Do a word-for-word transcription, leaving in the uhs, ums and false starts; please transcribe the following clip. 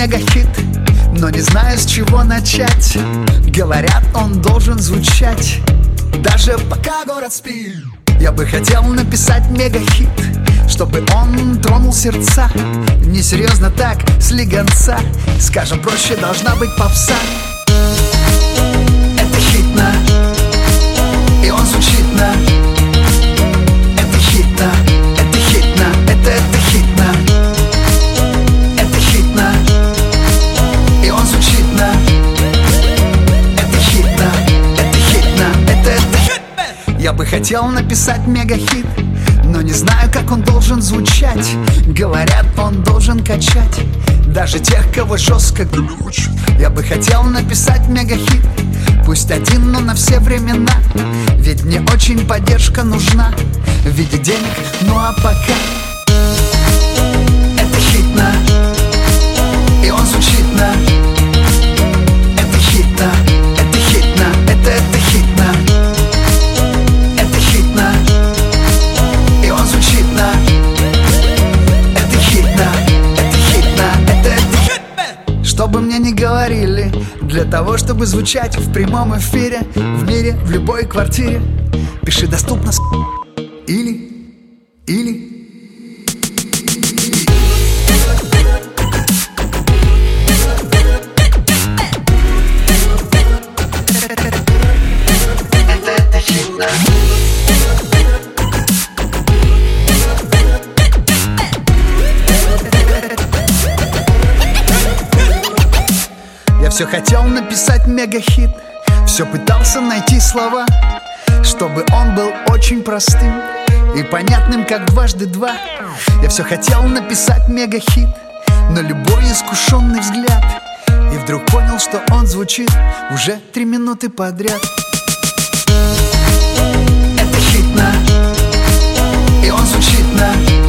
мегахит, но не знаю, с чего начать. Говорят, он должен звучать даже пока город спит. Я бы хотел написать мегахит, чтобы он тронул сердца. Несерьезно так, слегонца, скажем проще, должна быть попса. Это хитно, и он звучит на. Это хитно, это хитно, это, это хитно. Это хитно, и он звучит на. Это хитно, это хитно, это, это хитно. Я бы хотел написать мегахит, но не знаю, как он должен звучать. Говорят, он должен качать даже тех, кого жестко глючит. Я бы хотел написать мегахит, пусть один, но на все времена. Ведь мне очень поддержка нужна в виде денег, ну а пока. Это хитно, и он звучит на. Это хитно, это хитно, это, это хитно. Это хитно, и он звучит на. Это хитно, это хитно, это, это хитно. Что бы мне ни говорили, для того, чтобы звучать в прямом эфире, в мире, в любой квартире, пиши доступно с... или, или. Я все хотел написать мегахит, все пытался найти слова, чтобы он был очень простым и понятным, как дважды два. Я все хотел написать мегахит на любой искушенный взгляд, и вдруг понял, что он звучит уже три минуты подряд. Это хитно, и он звучит на.